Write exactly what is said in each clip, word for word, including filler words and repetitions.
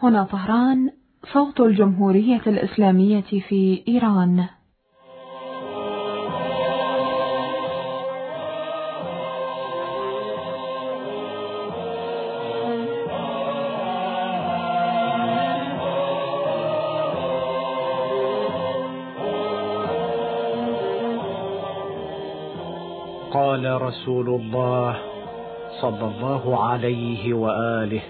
هنا طهران، صوت الجمهورية الإسلامية في إيران. قال رسول الله صلى الله عليه وآله: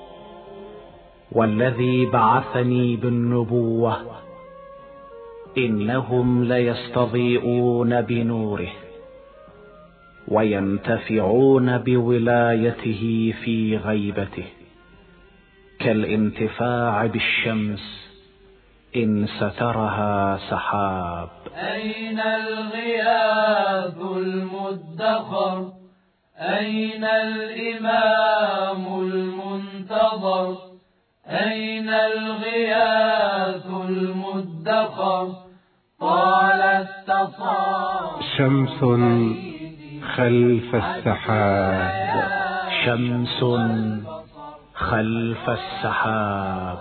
والذي بعثني بالنبوة إنهم ليستضيئون بنوره وينتفعون بولايته في غيبته كالانتفاع بالشمس إن سترها سحاب. أين الغياث المدخر؟ أين الإمام المنتظر؟ أين الغياث المدخر؟ قال استصاب شمس خلف السحاب. شمس خلف السحاب.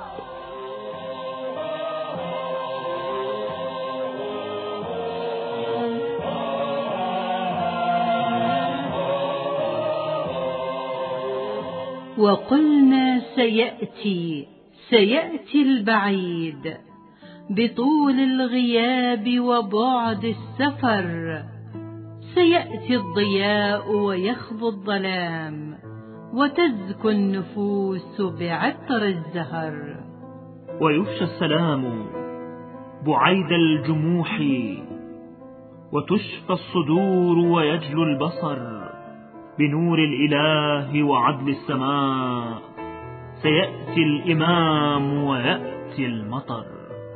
وقلنا سيأتي سيأتي البعيد بطول الغياب وبعد السفر، سيأتي الضياء ويخفو الظلام وتزكو النفوس بعطر الزهر. ويفشى السلام بعيد الجموح وتشفى الصدور ويجلو البصر بنور الإله وعدل السماء، سيأتي الإمام ويأتي المطر.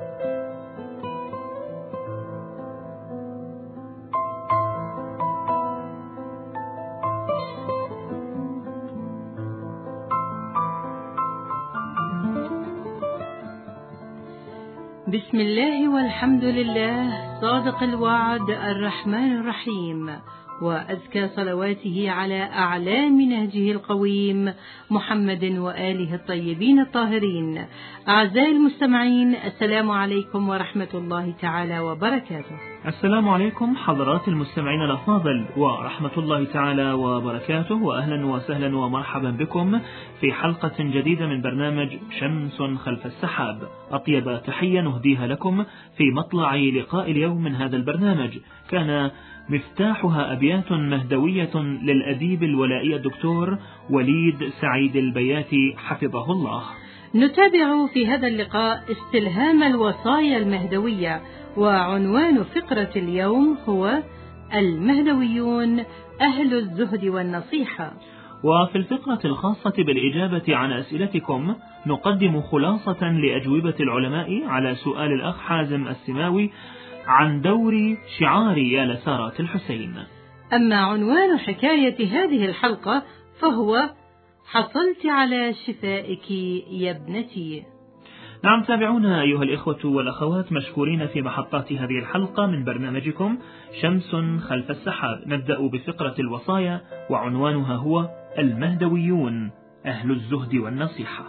بسم الله والحمد لله، صادق الوعد الرحمن الرحيم، وأزكى صلواته على أعلام نهجه القويم محمد وآله الطيبين الطاهرين. أعزائي المستمعين، السلام عليكم ورحمة الله تعالى وبركاته. السلام عليكم حضرات المستمعين الأفاضل ورحمة الله تعالى وبركاته، وأهلا وسهلا ومرحبا بكم في حلقة جديدة من برنامج شمس خلف السحاب. أطيب تحية نهديها لكم في مطلع لقاء اليوم من هذا البرنامج، كان مفتاحها أبيات مهدوية للأديب الولائي الدكتور وليد سعيد البياتي حفظه الله. نتابع في هذا اللقاء استلهام الوصايا المهدوية، وعنوان فقرة اليوم هو المهدويون أهل الزهد والنصيحة. وفي الفقرة الخاصة بالإجابة عن أسئلتكم نقدم خلاصة لأجوبة العلماء على سؤال الأخ حازم السماوي عن دور شعار يا لسارة الحسين. أما عنوان حكاية هذه الحلقة فهو حصلت على شفائك يا ابنتي. نعم، تابعونا أيها الإخوة والأخوات مشكورين في محطات هذه الحلقة من برنامجكم شمس خلف السحاب. نبدأ بفقرة الوصايا وعنوانها هو المهدويون أهل الزهد والنصيحة.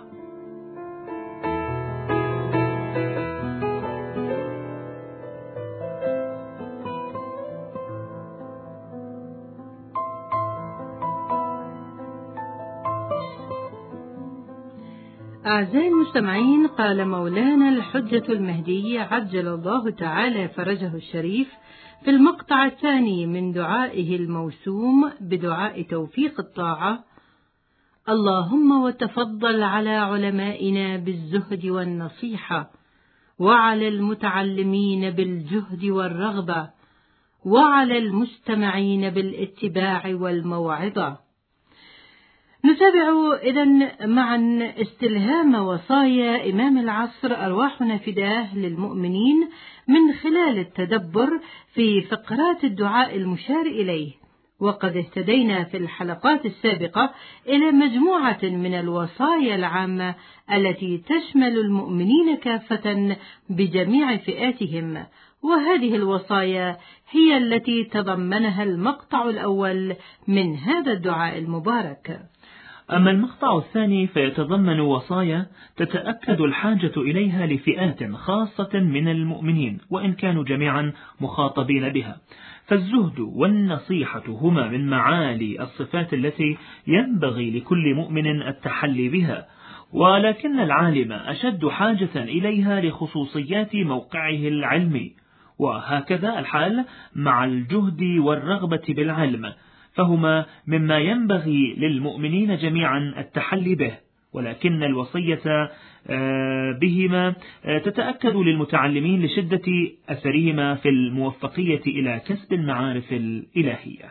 أعزائي المستمعين، قال مولانا الحجة المهدي عجل الله تعالى فرجه الشريف في المقطع الثاني من دعائه الموسوم بدعاء توفيق الطاعة: اللهم وتفضل على علمائنا بالزهد والنصيحة، وعلى المتعلمين بالجهد والرغبة، وعلى المستمعين بالاتباع والموعظة. نتابع إذن معا استلهام وصايا إمام العصر أرواحنا فداه للمؤمنين من خلال التدبر في فقرات الدعاء المشار إليه. وقد اهتدينا في الحلقات السابقة إلى مجموعة من الوصايا العامة التي تشمل المؤمنين كافة بجميع فئاتهم، وهذه الوصايا هي التي تضمنها المقطع الأول من هذا الدعاء المبارك. أما المقطع الثاني فيتضمن وصايا تتأكد الحاجة إليها لفئات خاصة من المؤمنين وإن كانوا جميعا مخاطبين بها. فالزهد والنصيحة هما من معالي الصفات التي ينبغي لكل مؤمن التحلي بها، ولكن العالم أشد حاجة إليها لخصوصيات موقعه العلمي، وهكذا الحال مع الجهد والرغبة بالعلم، فهما مما ينبغي للمؤمنين جميعا التحلي به، ولكن الوصية بهما تتأكد للمتعلمين لشدة أثرهما في الموفقية إلى كسب المعارف الإلهية.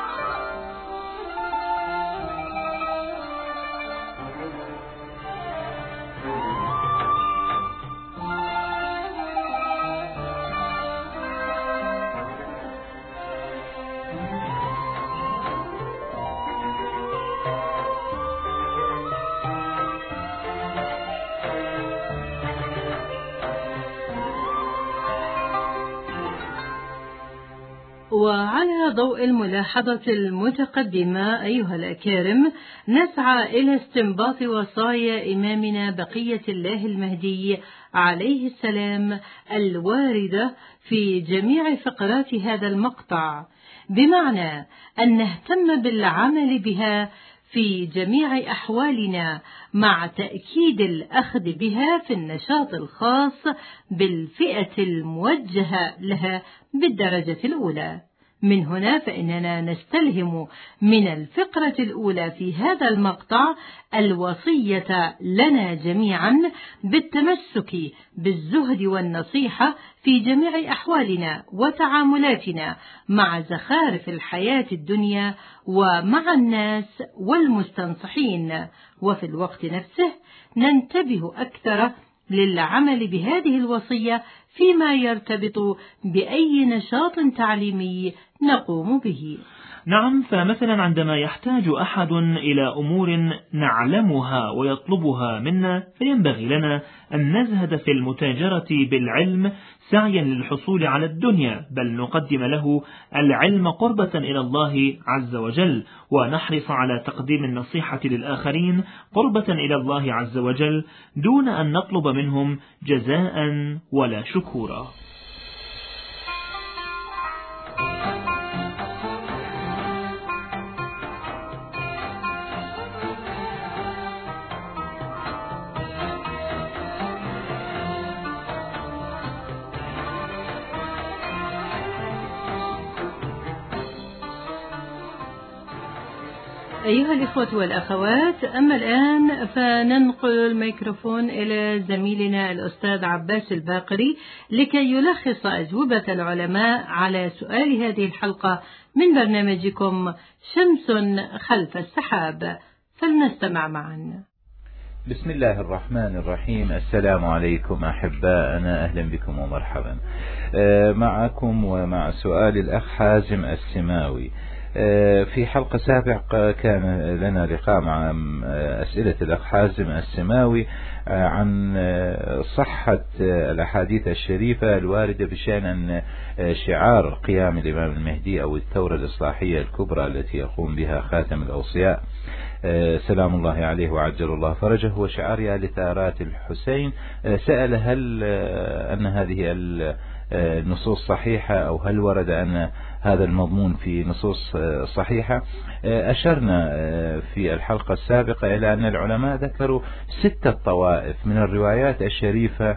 وعلى ضوء الملاحظة المتقدمة أيها الأكارم، نسعى إلى استنباط وصايا إمامنا بقية الله المهدي عليه السلام الواردة في جميع فقرات هذا المقطع، بمعنى أن نهتم بالعمل بها في جميع أحوالنا، مع تأكيد الأخذ بها في النشاط الخاص بالفئة الموجهة لها بالدرجة الأولى. من هنا فإننا نستلهم من الفقرة الأولى في هذا المقطع الوصية لنا جميعا بالتمسك بالزهد والنصيحة في جميع أحوالنا وتعاملاتنا مع زخارف الحياة الدنيا ومع الناس والمستنصحين، وفي الوقت نفسه ننتبه أكثر للعمل بهذه الوصية فيما يرتبط بأي نشاط تعليمي نقوم به. نعم، فمثلا عندما يحتاج أحد إلى أمور نعلمها ويطلبها منا، فينبغي لنا أن نزهد في المتاجرة بالعلم سعيا للحصول على الدنيا، بل نقدم له العلم قربة إلى الله عز وجل، ونحرص على تقديم النصيحة للآخرين قربة إلى الله عز وجل، دون أن نطلب منهم جزاء ولا شكورا. أيها الإخوة والأخوات، أما الآن فننقل الميكروفون إلى زميلنا الأستاذ عباس الباقري لكي يلخص أجوبة العلماء على سؤال هذه الحلقة من برنامجكم شمس خلف السحاب، فلنستمع معا. بسم الله الرحمن الرحيم. السلام عليكم أحباءنا، أهلا بكم ومرحبا معكم ومع سؤال الأخ حازم السماوي. في حلقة سابقة كان لنا لقاء مع أسئلة الأخ حازم السماوي عن صحة الأحاديث الشريفة الواردة بشأن أن شعار قيام الإمام المهدي أو الثورة الإصلاحية الكبرى التي يقوم بها خاتم الأوصياء سلام الله عليه وعجل الله فرجه هو شعار يا لثارات الحسين. سأل هل أن هذه النصوص صحيحة أو هل ورد أن هذا المضمون في نصوص صحيحة؟ أشرنا في الحلقة السابقة إلى أن العلماء ذكروا ستة طوائف من الروايات الشريفة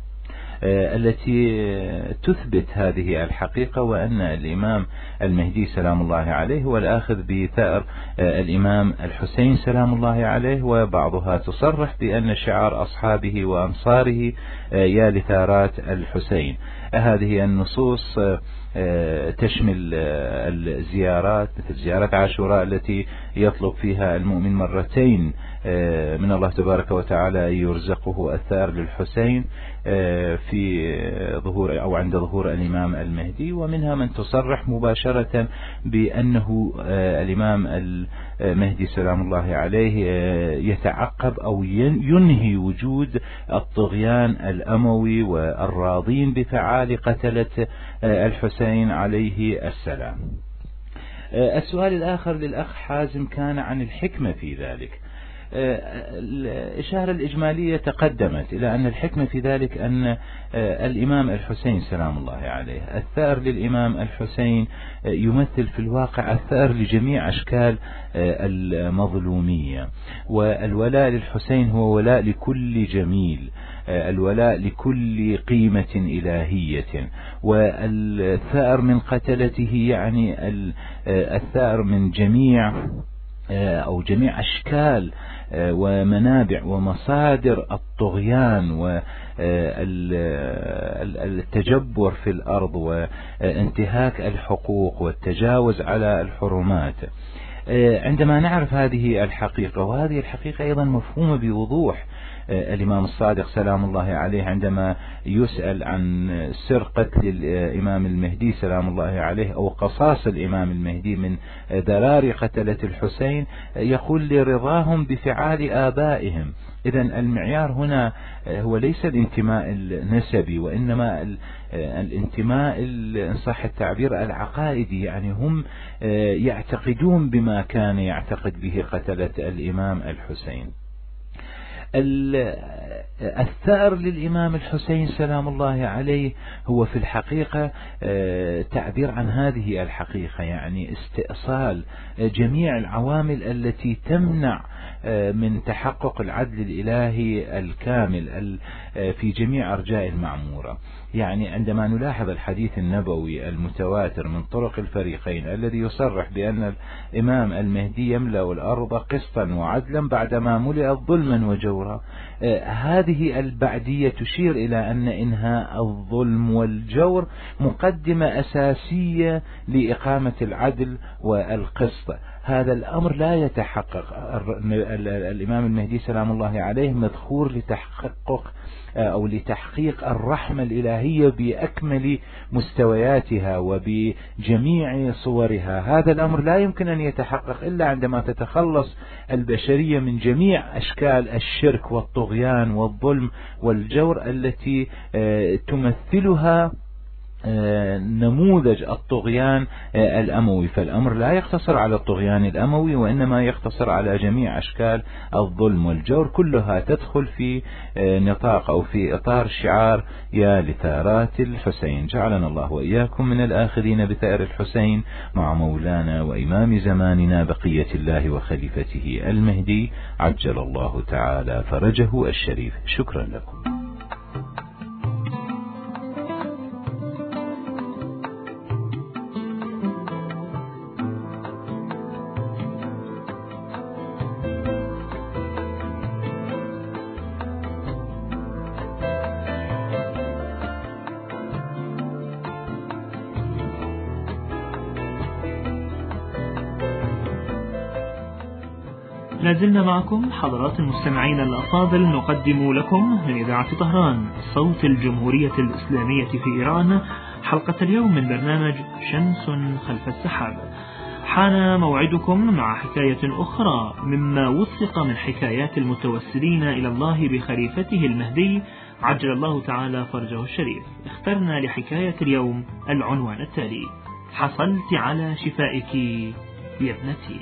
التي تثبت هذه الحقيقة، وأن الإمام المهدي سلام الله عليه هو الآخذ بثأر الإمام الحسين سلام الله عليه، وبعضها تصرح بأن شعار أصحابه وأنصاره يا لثارات الحسين. هذه النصوص تشمل الزيارات مثل زيارة عاشوراء التي يطلب فيها المؤمن مرتين من الله تبارك وتعالى أن يرزقه الثار للحسين في ظهور أو عند ظهور الإمام المهدي، ومنها من تصرح مباشرة بأنه الإمام المهدي سلام الله عليه يتعقب أو ينهي وجود الطغيان الأموي والراضين بفعال قتلة الحسين عليه السلام. السؤال الآخر للأخ حازم كان عن الحكمة في ذلك. الإشارة الإجمالية تقدمت إلى أن الحكمة في ذلك أن الإمام الحسين سلام الله عليه، الثأر للإمام الحسين يمثل في الواقع الثأر لجميع أشكال المظلومية، والولاء للحسين هو ولاء لكل جميل، الولاء لكل قيمة إلهية، والثأر من قتلته يعني الثأر من جميع أو جميع أشكال ومنابع ومصادر الطغيان والتجبر في الأرض وانتهاك الحقوق والتجاوز على الحرمات. عندما نعرف هذه الحقيقة، وهذه الحقيقة أيضا مفهومة بوضوح، الإمام الصادق سلام الله عليه عندما يسأل عن سر قتل الإمام المهدي سلام الله عليه أو قصاص الإمام المهدي من ذرار قتلة الحسين، يقول لرضاهم بفعال آبائهم. إذن المعيار هنا هو ليس الانتماء النسبي، وإنما الانتماء إن صح التعبير العقائدي، يعني هم يعتقدون بما كان يعتقد به قتلة الإمام الحسين. الثأر للإمام الحسين سلام الله عليه هو في الحقيقة تعبير عن هذه الحقيقة، يعني استئصال جميع العوامل التي تمنع من تحقق العدل الإلهي الكامل في جميع أرجاء المعمورة. يعني عندما نلاحظ الحديث النبوي المتواتر من طرق الفريقين الذي يصرح بأن الإمام المهدي يملأ الأرض قسطا وعدلا بعدما ملئت ظلما وجورا، هذه البعدية تشير إلى أن إنهاء الظلم والجور مقدمة أساسية لإقامة العدل والقسط. هذا الأمر لا يتحقق. الإمام المهدي سلام الله عليه مذخور لتحقق أو لتحقيق الرحمة الإلهية بأكمل مستوياتها وبجميع صورها. هذا الأمر لا يمكن أن يتحقق إلا عندما تتخلص البشرية من جميع أشكال الشرك والطغيان والظلم والجور التي تمثلها نموذج الطغيان الأموي. فالأمر لا يقتصر على الطغيان الأموي، وإنما يقتصر على جميع أشكال الظلم والجور، كلها تدخل في نطاق أو في إطار شعار يا لثارات الحسين. جعلنا الله وإياكم من الآخذين بثأر الحسين مع مولانا وإمام زماننا بقية الله وخليفته المهدي عجل الله تعالى فرجه الشريف. شكرا لكم. لازلنا معكم حضرات المستمعين الأفاضل، نقدم لكم من إذاعة طهران صوت الجمهورية الإسلامية في إيران حلقة اليوم من برنامج شمس خلف السحاب. حان موعدكم مع حكاية أخرى مما وثق من حكايات المتوسلين إلى الله بخليفته المهدي عجل الله تعالى فرجه الشريف. اخترنا لحكاية اليوم العنوان التالي: حصلت على شفائك يا ابنتي.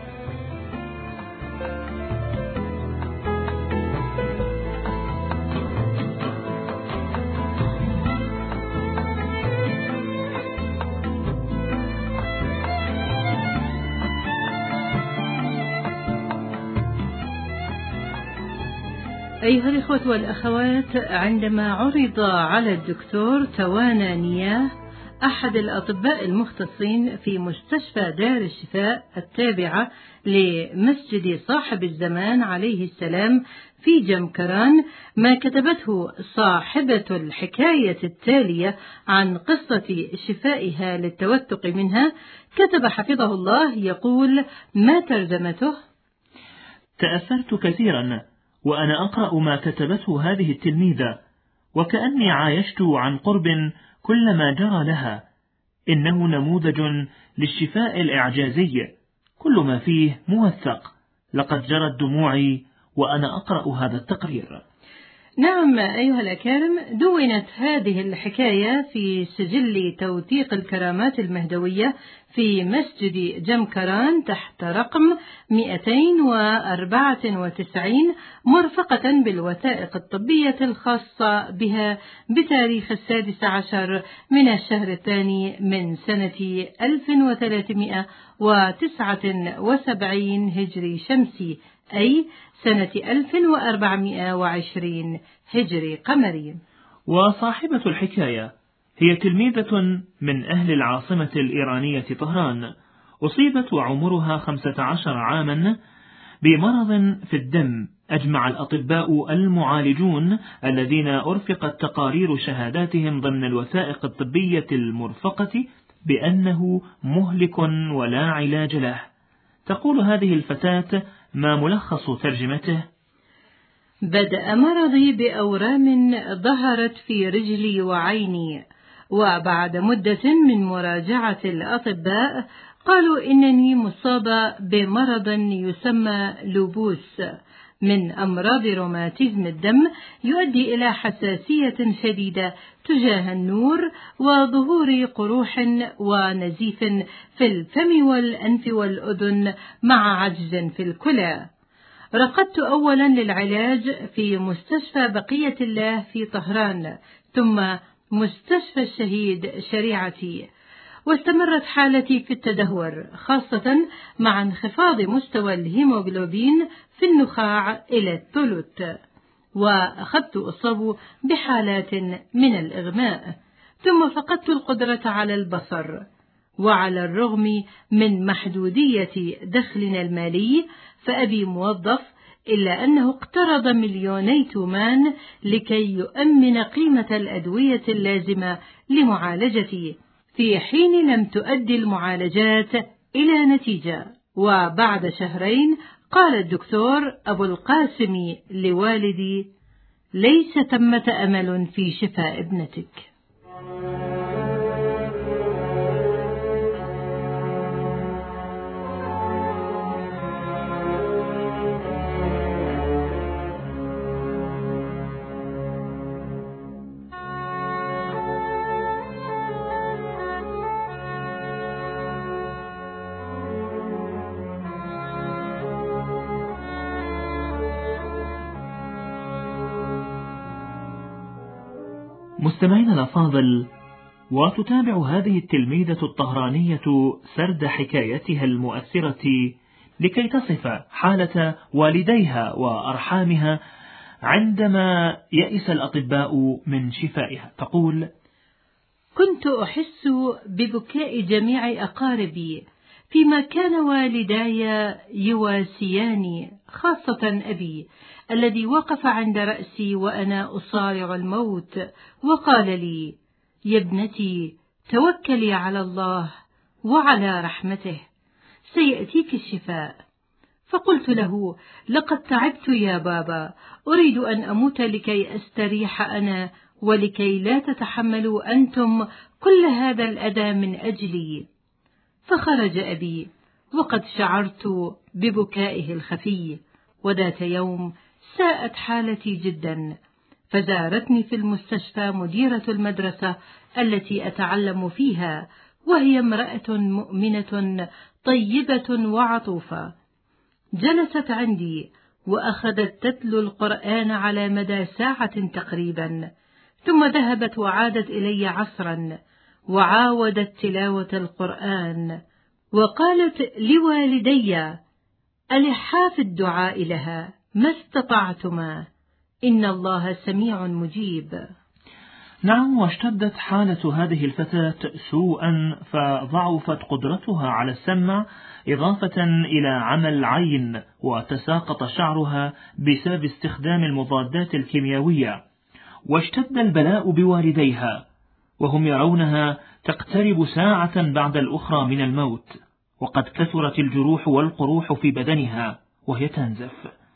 أيها الإخوة والأخوات، عندما عرض على الدكتور توانا نياه أحد الأطباء المختصين في مستشفى دار الشفاء التابعة لمسجد صاحب الزمان عليه السلام في جمكران ما كتبته صاحبة الحكاية التالية عن قصة شفائها للتوثق منها، كتب حفظه الله يقول: ما ترجمته؟ تأثرت كثيرا وأنا أقرأ ما كتبته هذه التلميذة، وكأني عايشت عن قرب كل ما جرى لها. إنه نموذج للشفاء الإعجازي، كل ما فيه موثق. لقد جرت دموعي وأنا أقرأ هذا التقرير. نعم أيها الأكارم، دونت هذه الحكاية في سجل توثيق الكرامات المهدوية في مسجد جمكران تحت رقم مئتين وأربعة وتسعين مرفقة بالوثائق الطبية الخاصة بها بتاريخ السادس عشر من الشهر الثاني من سنة ألف وثلاثمائة وتسعة وسبعين هجري شمسي، أي سنة ألف وأربعمائة وعشرين هجري قمري. وصاحبة الحكاية هي تلميذة من أهل العاصمة الإيرانية طهران، أصيبت وعمرها خمسة عشر عاما بمرض في الدم. أجمع الأطباء المعالجون الذين أرفقت تقارير شهاداتهم ضمن الوثائق الطبية المرفقة بأنه مهلك ولا علاج له. تقول هذه الفتاة ما ملخص ترجمته: بدأ مرضي بأورام ظهرت في رجلي وعيني، وبعد مدة من مراجعة الأطباء قالوا إنني مصابة بمرض يسمى لوبوس من أمراض روماتيزم الدم، يؤدي إلى حساسية شديدة تجاه النور وظهور قروح ونزيف في الفم والأنف والأذن مع عجز في الكلى. رقدت أولا للعلاج في مستشفى بقية الله في طهران، ثم مستشفى الشهيد شريعتي، واستمرت حالتي في التدهور، خاصة مع انخفاض مستوى الهيموغلوبين في النخاع إلى الثلث، وأخذت أصاب بحالات من الإغماء، ثم فقدت القدرة على البصر. وعلى الرغم من محدودية دخلنا المالي، فأبي موظف، إلا أنه اقترض مليوني تومان لكي يؤمن قيمة الأدوية اللازمة لمعالجتي، في حين لم تؤدي المعالجات إلى نتيجة. وبعد شهرين قال الدكتور أبو القاسم لوالدي: ليس ثمة أمل في شفاء ابنتك. مستمعينا الأفاضل، وتتابع هذه التلميذة الطهرانية سرد حكايتها المؤثرة لكي تصف حالة والديها وأرحامها عندما يئس الأطباء من شفائها. تقول: كنت أحس ببكاء جميع أقاربي فيما كان والداي يواسياني، خاصة أبي الذي وقف عند رأسي وأنا أصارع الموت وقال لي: يا ابنتي، توكلي على الله وعلى رحمته، سيأتيك الشفاء. فقلت له: لقد تعبت يا بابا، أريد أن أموت لكي أستريح أنا ولكي لا تتحملوا أنتم كل هذا الأذى من أجلي. فخرج أبي وقد شعرت ببكائه الخفي. وذات يوم ساءت حالتي جدا، فزارتني في المستشفى مديرة المدرسة التي أتعلم فيها، وهي امرأة مؤمنة طيبة وعطوفة. جلست عندي وأخذت تتلو القرآن على مدى ساعة تقريبا، ثم ذهبت وعادت إلي عصرا وعاودت تلاوة القرآن، وقالت لوالدي: ألحا في الدعاء لها ما استطعتما، إن الله سميع مجيب. نعم، واشتدت حالة هذه الفتاة سوءا، فضعفت قدرتها على السمع إضافة إلى عمى العين، وتساقط شعرها بسبب استخدام المضادات الكيميائية. واشتد البلاء بوالديها، وهم يرونها تقترب ساعة بعد الأخرى من الموت، وقد كثرت الجروح والقروح في بدنها وهي تنزف.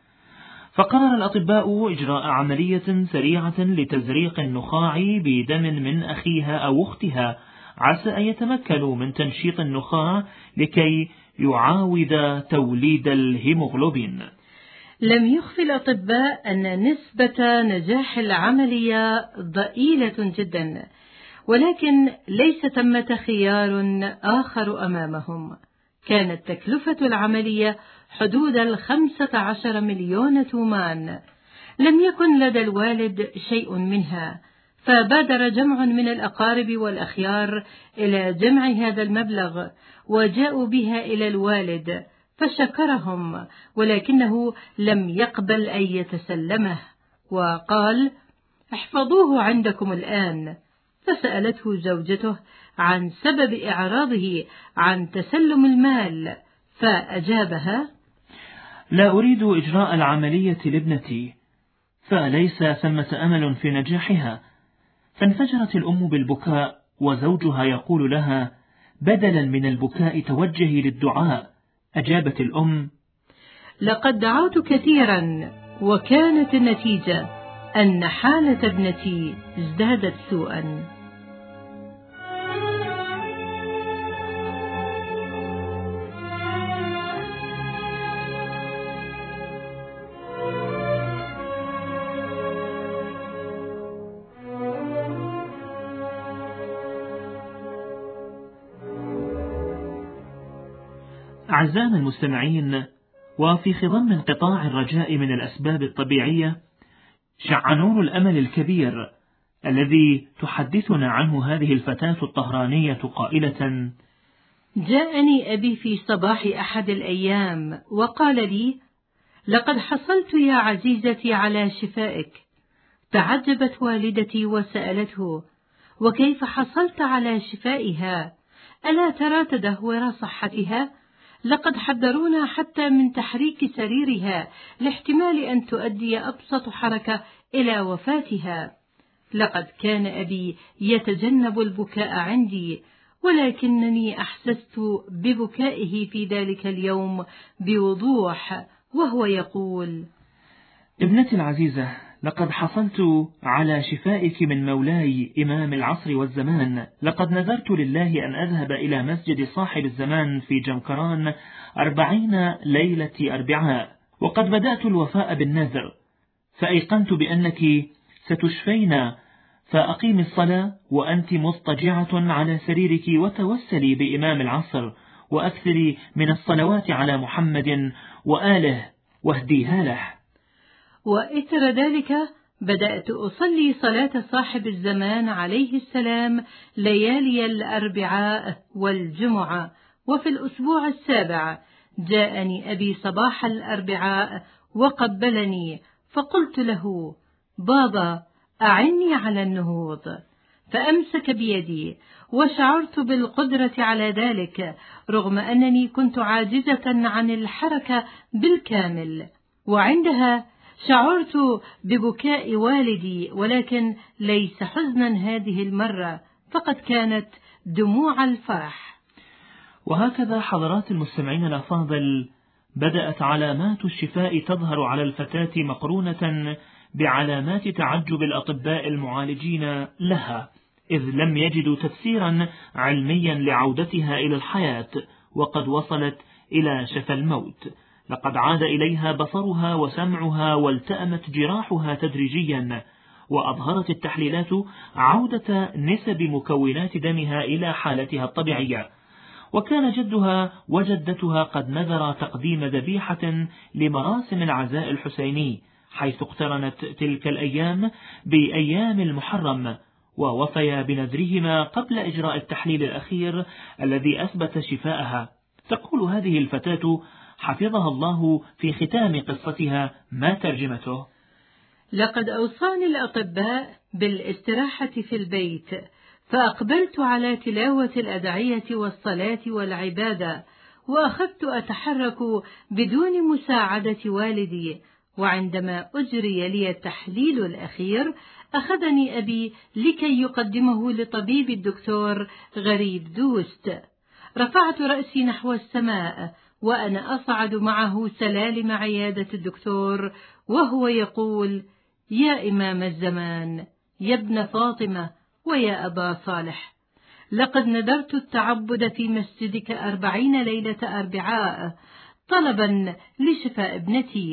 فقرر الأطباء إجراء عملية سريعة لتزريق النخاع بدم من أخيها أو أختها، عسى أن يتمكنوا من تنشيط النخاع لكي يعاود توليد الهيموغلوبين. لم يخفي الأطباء أن نسبة نجاح العملية ضئيلة جدا، ولكن ليس ثمة خيار آخر أمامهم. كانت تكلفة العملية حدود الخمسة عشر مليون تومان. لم يكن لدى الوالد شيء منها، فبادر جمع من الأقارب والأخيار إلى جمع هذا المبلغ، وجاءوا بها إلى الوالد فشكرهم، ولكنه لم يقبل أن يتسلمه، وقال: احفظوه عندكم الآن. فسألته زوجته عن سبب إعراضه عن تسلم المال، فأجابها: لا أريد إجراء العملية لابنتي، فليس ثمة أمل في نجاحها. فانفجرت الأم بالبكاء، وزوجها يقول لها: بدلا من البكاء توجهي للدعاء. أجابت الأم: لقد دعوت كثيرا، وكانت النتيجة أن حالة ابنتي ازدادت سوءا. أعزائنا المستمعين، وفي خضم انقطاع الرجاء من الأسباب الطبيعية، شع نور الأمل الكبير الذي تحدثنا عنه هذه الفتاة الطهرانية قائلة: جاءني أبي في صباح أحد الأيام وقال لي: لقد حصلت يا عزيزتي على شفائك. تعجبت والدتي وسألته: وكيف حصلت على شفائها؟ ألا ترى تدهور صحتها؟ لقد حذرونا حتى من تحريك سريرها لاحتمال أن تؤدي أبسط حركة إلى وفاتها. لقد كان أبي يتجنب البكاء عندي، ولكنني أحسست ببكائه في ذلك اليوم بوضوح، وهو يقول: ابنتي العزيزة، لقد حصلت على شفائك من مولاي إمام العصر والزمان. لقد نذرت لله أن أذهب إلى مسجد صاحب الزمان في جمكران أربعين ليلة أربعاء، وقد بدأت الوفاء بالنذر، فأيقنت بأنك ستشفين، فأقيم الصلاة وأنت مضطجعة على سريرك، وتوسلي بإمام العصر، وأكثري من الصلوات على محمد وآله واهديها له. وإثر ذلك بدأت أصلي صلاة صاحب الزمان عليه السلام ليالي الأربعاء والجمعة. وفي الأسبوع السابع جاءني أبي صباح الأربعاء وقبلني، فقلت له: بابا، أعني على النهوض. فأمسك بيدي، وشعرت بالقدرة على ذلك رغم أنني كنت عاجزة عن الحركة بالكامل. وعندها شعرت ببكاء والدي، ولكن ليس حزنا هذه المرة، فقد كانت دموع الفرح. وهكذا حضرات المستمعين الأفاضل، بدأت علامات الشفاء تظهر على الفتاة مقرونة بعلامات تعجب الأطباء المعالجين لها، إذ لم يجدوا تفسيرا علميا لعودتها إلى الحياة، وقد وصلت إلى شفى الموت. لقد عاد إليها بصرها وسمعها، والتأمت جراحها تدريجيا، وأظهرت التحليلات عودة نسب مكونات دمها إلى حالتها الطبيعية. وكان جدها وجدتها قد نذر تقديم ذبيحة لمراسم العزاء الحسيني، حيث اقترنت تلك الأيام بأيام المحرم، ووفيا بنذرهما قبل إجراء التحليل الأخير الذي أثبت شفاءها. تقول هذه الفتاة حفظها الله في ختام قصتها ما ترجمته: لقد أوصاني الأطباء بالاستراحة في البيت، فأقبلت على تلاوة الأدعية والصلاة والعبادة، وأخذت أتحرك بدون مساعدة والدي. وعندما أجري لي التحليل الأخير أخذني أبي لكي يقدمه لطبيب الدكتور غريب دوست. رفعت رأسي نحو السماء وأنا أصعد معه سلالم عيادة الدكتور، وهو يقول: يا إمام الزمان، يا ابن فاطمة، ويا أبا صالح، لقد نذرت التعبد في مسجدك أربعين ليلة أربعاء طلبا لشفاء ابنتي،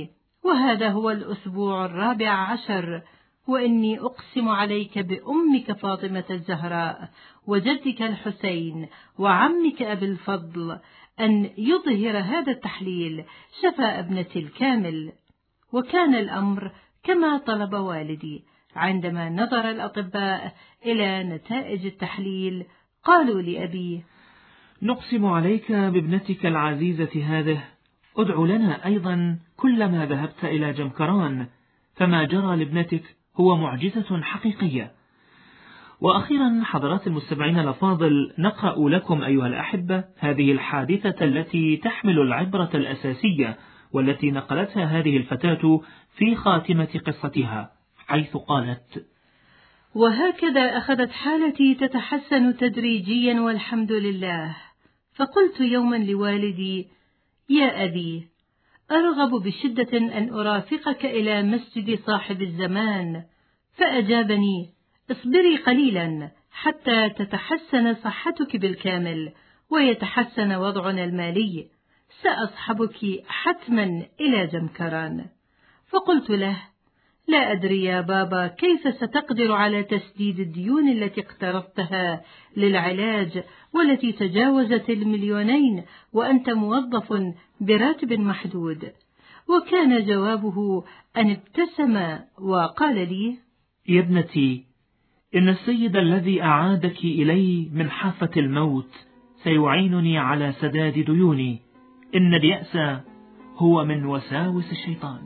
وهذا هو الأسبوع الرابع عشر، وإني أقسم عليك بأمك فاطمة الزهراء وجدك الحسين وعمك أبي الفضل أن يظهر هذا التحليل شفاء ابنتي الكامل. وكان الأمر كما طلب والدي. عندما نظر الأطباء إلى نتائج التحليل قالوا لأبي: نقسم عليك بابنتك العزيزة هذه، ادع لنا أيضا كلما ذهبت إلى جمكران، فما جرى لابنتك هو معجزة حقيقية. وأخيرا حضرات المستمعين الأفاضل، نقرأ لكم أيها الأحبة هذه الحادثة التي تحمل العبرة الأساسية والتي نقلتها هذه الفتاة في خاتمة قصتها، حيث قالت: وهكذا أخذت حالتي تتحسن تدريجيا والحمد لله. فقلت يوما لوالدي: يا أبي، أرغب بشدة أن أرافقك إلى مسجد صاحب الزمان. فأجابني: اصبري قليلا حتى تتحسن صحتك بالكامل ويتحسن وضعنا المالي، سأصحبك حتما إلى جمكران. فقلت له: لا أدري يا بابا كيف ستقدر على تسديد الديون التي اقترضتها للعلاج والتي تجاوزت المليونين وأنت موظف براتب محدود. وكان جوابه أن ابتسم وقال لي: يا ابنتي، إن السيد الذي أعادك إلي من حافة الموت سيعينني على سداد ديوني، إن اليأس هو من وساوس الشيطان.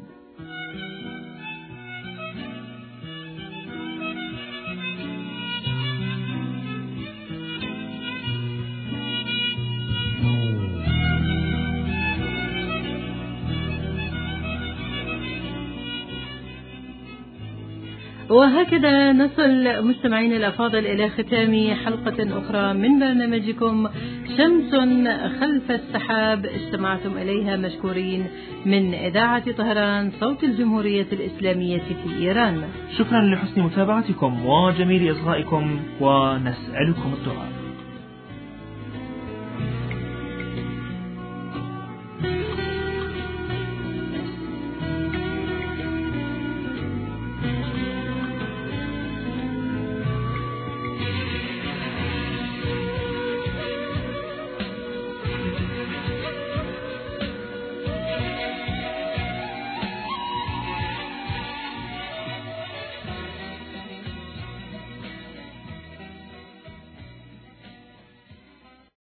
وهكذا نصل مستمعين الأفاضل إلى ختام حلقة أخرى من برنامجكم شمس خلف السحاب، استمعتم إليها مشكورين من إذاعة طهران صوت الجمهورية الإسلامية في إيران. شكرا لحسن متابعتكم وجميل إصغائكم، ونسألكم الدعاء.